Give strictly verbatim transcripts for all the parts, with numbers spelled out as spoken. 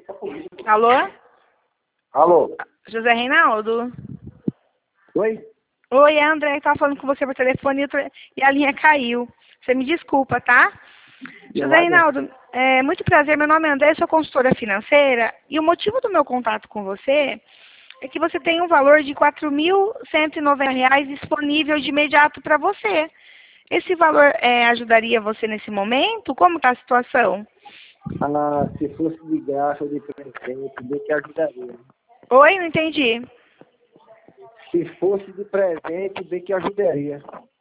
Alô? Alô? José Reinaldo? Oi? Oi, é a André, estava falando com você por telefone e eu tra- e a linha caiu. Você me desculpa, tá? José Nada. Reinaldo, é muito prazer, meu nome é André, sou consultora financeira e o motivo do meu contato com você é que você tem um valor de quatro mil cento e noventa reais disponível de imediato para você. Esse valor é, ajudaria você nesse momento? Como está a situação? Ah, se fosse de graça ou de presente, bem que ajudaria. Oi, não entendi. Se fosse de presente, bem que ajudaria.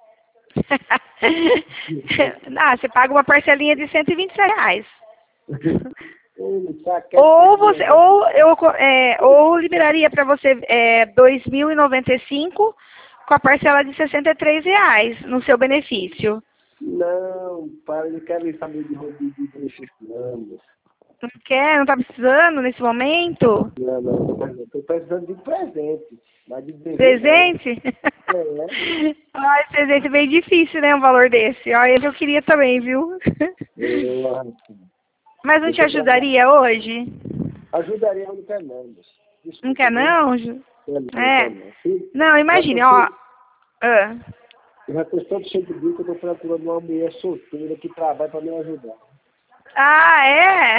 Ah, você paga uma parcelinha de cento e vinte reais. Ele tá Ou quietinho, você, né? ou eu é, ou liberaria para você é, dois mil e noventa e cinco com a parcela de sessenta e três reais no seu benefício. Não, para, eu não quero saber de rodízio de benefício, não. moço. Não quer? Não está precisando nesse momento? Não, não, não. Estou precisando de presente, mas de presente não. Presente? É, Ai, presente é bem difícil, né? Um valor desse. Olha, eu queria também, viu? eu acho. Mas não te Deixa eu trabalhar. ajudaria hoje? Ajudaria, mas não quero não, moço. Não Desculpa, quer viu? não? Ju? Quero não, não É. quero não. Sim, Não, já imagine, tô ó. cheio. Ah. Eu já estou tanto cheio de dia que eu estou procurando uma mulher solteira que trabalhe para me ajudar. Ah, é?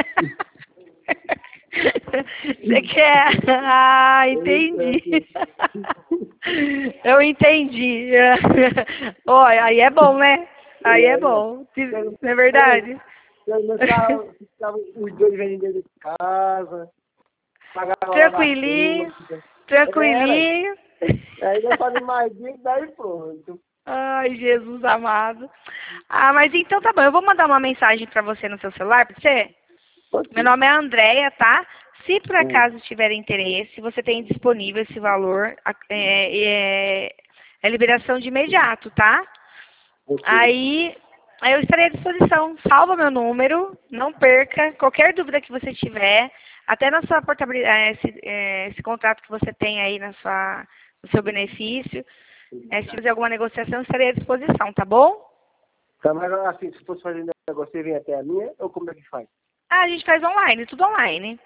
Você quer? Ah, Eu entendi. espero. Eu entendi. Olha, aí é bom, né? Aí é É, não. bom. Pelo Não é verdade? pelo menos ficava, ficava os dois vendendo de casa, pagava lá na Tranquilinho, conta. Era. tranquilinho. Aí nós fazemos mais dia e daí pronto. Ai, Jesus amado. Ah, mas então tá bom. Eu vou mandar uma mensagem pra você no seu celular, pra você? Pode Meu ser. nome é Andréia, tá? Se por Hum, acaso tiver interesse, você tem disponível esse valor, a- é, é, é liberação de imediato, tá? ok. Aí, aí eu estarei à disposição. Salva meu número, não perca. Qualquer dúvida que você tiver, até na sua portabilidade, esse, é, esse contrato que você tem aí na sua, no seu benefício, é, se fizer alguma negociação, eu estarei à disposição, tá bom? Tá, mas assim, se fosse fazer um negócio, você vem até a minha, ou como é que faz? Ah, a gente faz online, tudo online.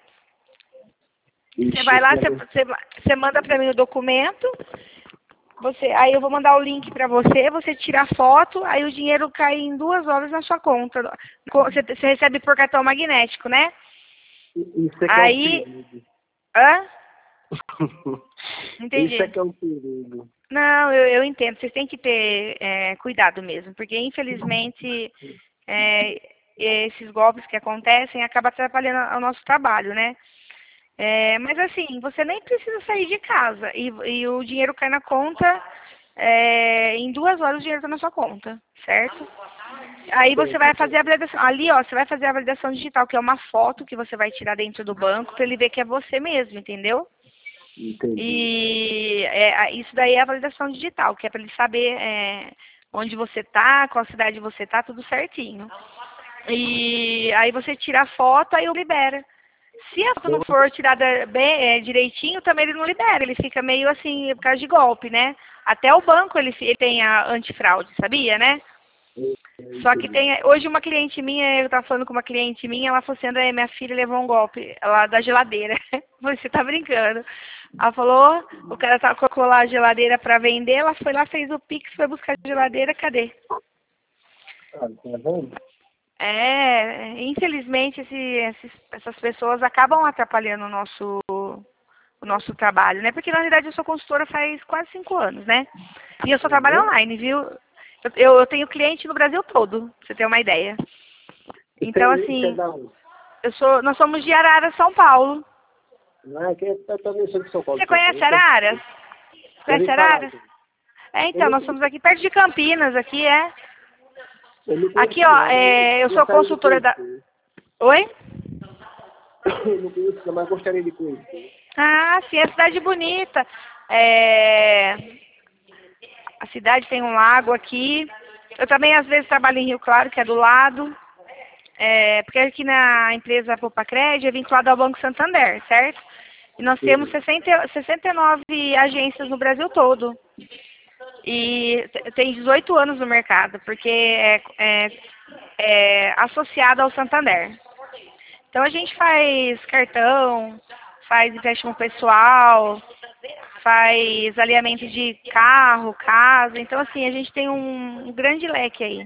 Você Ixi, vai esse lá, você, negócio. você, você manda para mim o documento, você, aí eu vou mandar o link para você, você tira a foto, aí o dinheiro cai em duas horas na sua conta. Co- Você, você recebe por cartão magnético, né? Isso é que é um Aí, perigo. hã? Isso é Entendi. que é um perigo. Não, eu, eu entendo. Vocês têm que ter é, cuidado mesmo, porque infelizmente é, esses golpes que acontecem acabam atrapalhando o nosso trabalho, né? É, mas assim, você nem precisa sair de casa e, e o dinheiro cai na conta, é, em duas horas o dinheiro está na sua conta, certo? Aí você Certo, vai fazer a certo. validação, ali ó, você vai fazer a validação digital, que é uma foto que você vai tirar dentro do banco para ele ver que é você mesmo, entendeu? Entendi. E é, a- isso daí é a validação digital, que é para ele saber é, onde você tá, qual cidade você tá, tudo certinho. E aí você tira a foto, aí eu libera. Se a foto não Certo. for tirada bem, é, direitinho, também ele não libera. Ele fica meio assim, por causa de golpe, né? Até o banco ele, fi- ele tem a antifraude, sabia, né? Só que Entendi. tem, hoje uma cliente minha, eu estava falando com uma cliente minha, ela falou assim, André, minha filha levou um golpe lá da geladeira. Eu falei, você tá brincando. Ela falou, o cara tá, colocou lá a geladeira para vender, ela foi lá, fez o Pix, foi buscar a geladeira, cadê? Ah, tá vendo? É, infelizmente esse, esses- essas pessoas acabam atrapalhando o nosso, o nosso trabalho, né? Porque na realidade eu sou consultora faz quase cinco anos, né? E eu só trabalho Uhum. online, viu? Eu, eu eu tenho cliente no Brasil todo, pra você ter uma ideia. Então, Entendi. Você assim, dá um. eu sou, nós somos de Arara, São Paulo. Ah, que eu também sou de São Paulo Você também. conhece Eu tô- Araras? já Conhece ouvi falar. Araras? Então. É, Eu então, não nós conheço, somos aqui perto de Campinas, aqui é. eu não Aqui, conheço ó, não, mas eu é, eu sou gostaria de consultora da. conhecer. Oi? Eu não conheço não, mas gostaria de conhecer. Ah, sim, é cidade bonita. É, a cidade tem um lago aqui. Eu também, às vezes, trabalho em Rio Claro, que é do lado. É, porque aqui na empresa Popacred é vinculada ao Banco Santander, certo? E nós temos Sim. sessenta, sessenta e nove agências no Brasil todo. E t- tem dezoito anos no mercado, porque é, é, é associado ao Santander. Então a gente faz cartão, faz empréstimo pessoal, faz alinhamento de carro, casa. Então assim, a gente tem um, um grande leque aí.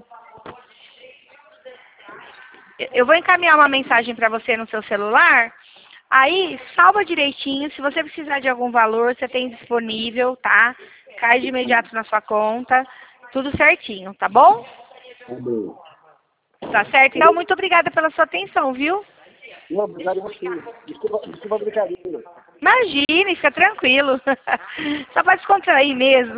Eu vou encaminhar uma mensagem para você no seu celular. Aí, salva direitinho. Se você precisar de algum valor, você tem disponível, tá? Cai de imediato na sua conta. Tudo certinho, tá bom? Tá bom. Tá certo? Então, muito obrigada pela sua atenção, viu? Não, obrigado a você. Desculpa, desculpa a brincadeira. Imagine, fica tranquilo. Só para descontrair mesmo.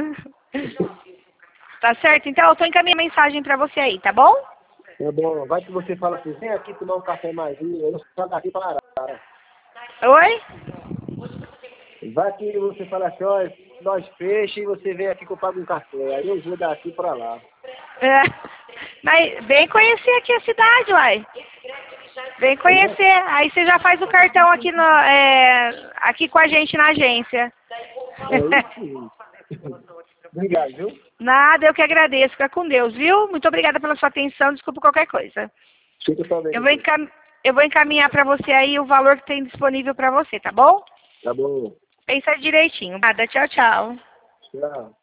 Tá certo? Então, eu tô encaminhando mensagem para você aí, tá bom? Tá bom. Vai que você fala assim, vem aqui tomar um café mais um, eu saio daqui para Arara. Oi? Vai que você fala assim, ó, nós fecha e você vem aqui que eu pago um café. Aí eu vou daqui para lá. É, mas vem conhecer aqui a cidade, uai. Vem conhecer. Aí você já faz o cartão aqui, no, é, aqui com a gente na agência. É isso. Obrigado, viu? Nada, eu que agradeço. Fica com Deus, viu? Muito obrigada pela sua atenção. Desculpa qualquer coisa. Fica também. Eu vou, encam... eu vou encaminhar para você aí o valor que tem disponível para você, tá bom? Tá bom. Pensa direitinho. Nada, tchau, tchau. Tchau.